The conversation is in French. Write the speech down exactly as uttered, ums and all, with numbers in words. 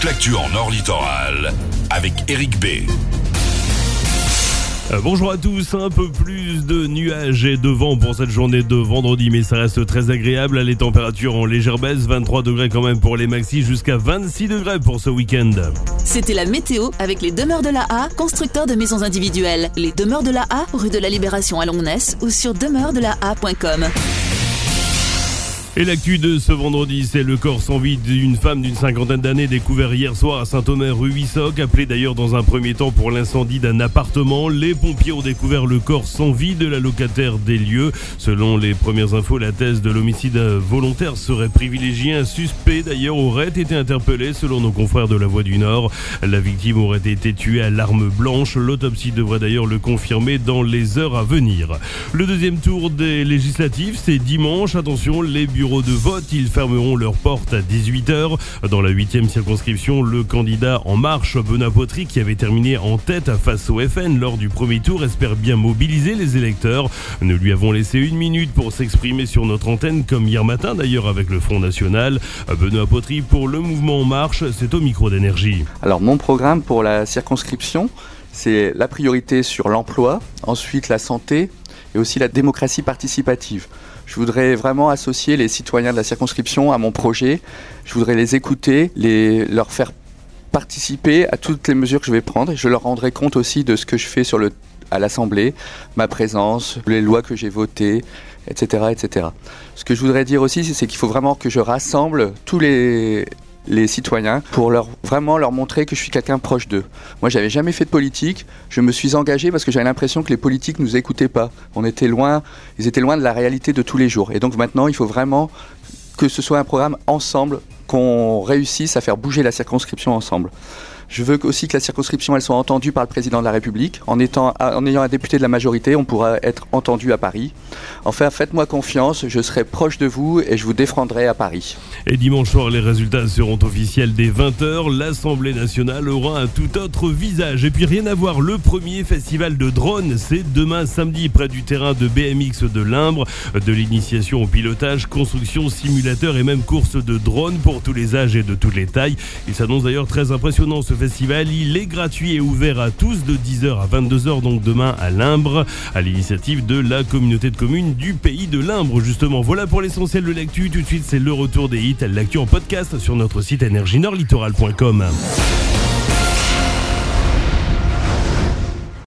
l'actu en Nord Littoral avec Eric B. Euh, bonjour à tous, un peu plus de nuages et de vent pour cette journée de vendredi, mais ça reste très agréable. Les températures en légère baisse, vingt-trois degrés quand même pour les maxis, jusqu'à vingt-six degrés pour ce week-end. C'était la météo avec les Demeures de la A, constructeurs de maisons individuelles. Les Demeures de la A, rue de la Libération à Longnes ou sur demeures de la a point com. Et l'actu de ce vendredi, c'est le corps sans vie d'une femme d'une cinquantaine d'années découvert hier soir à Saint-Omer rue Huissoc, appelé d'ailleurs dans un premier temps pour l'incendie d'un appartement. Les pompiers ont découvert le corps sans vie de la locataire des lieux. Selon les premières infos, la thèse de l'homicide volontaire serait privilégiée. Un suspect d'ailleurs aurait été interpellé selon nos confrères de La Voix du Nord. La victime aurait été tuée à l'arme blanche. L'autopsie devrait d'ailleurs le confirmer dans les heures à venir. Le deuxième tour des législatives, c'est dimanche. Attention, les bureaux de vote, ils fermeront leurs portes à dix-huit heures. Dans la huitième circonscription, le candidat En Marche, Benoît Pottry, qui avait terminé en tête face au F N lors du premier tour, espère bien mobiliser les électeurs. Nous lui avons laissé une minute pour s'exprimer sur notre antenne, comme hier matin d'ailleurs avec le Front National. Benoît Pottry, pour le mouvement En Marche, c'est au micro d'Énergie. Alors mon programme pour la circonscription, c'est la priorité sur l'emploi, ensuite la santé et aussi la démocratie participative. Je voudrais vraiment associer les citoyens de la circonscription à mon projet. Je voudrais les écouter, les, leur faire participer à toutes les mesures que je vais prendre et je leur rendrai compte aussi de ce que je fais sur le, à l'Assemblée, ma présence, les lois que j'ai votées, et cetera, et cetera. Ce que je voudrais dire aussi, c'est qu'il faut vraiment que je rassemble tous les... les citoyens pour leur vraiment leur montrer que je suis quelqu'un proche d'eux. Moi, j'avais jamais fait de politique. Je me suis engagé parce que j'avais l'impression que les politiques nous écoutaient pas. On était loin, ils étaient loin de la réalité de tous les jours. Et donc maintenant, il faut vraiment que ce soit un programme ensemble, qu'on réussisse à faire bouger la circonscription ensemble. Je veux aussi que la circonscription elle soit entendue par le président de la République. En, étant, en ayant un député de la majorité, on pourra être entendu à Paris. Enfin, faites-moi confiance, je serai proche de vous et je vous défendrai à Paris. Et dimanche soir, les résultats seront officiels dès vingt heures. L'Assemblée nationale aura un tout autre visage. Et puis rien à voir, le premier festival de drones, c'est demain samedi près du terrain de B M X de Limbre. De l'initiation au pilotage, construction, simulateur et même course de drones pour tous les âges et de toutes les tailles. Il s'annonce d'ailleurs très impressionnant ce festival. Il est gratuit et ouvert à tous de dix heures à vingt-deux heures, donc demain à Limbre, à l'initiative de la communauté de communes du pays de Limbre, justement. Voilà pour l'essentiel de l'actu. Tout de suite, c'est le retour des hits. L'actu en podcast sur notre site énergie nord littoral point com.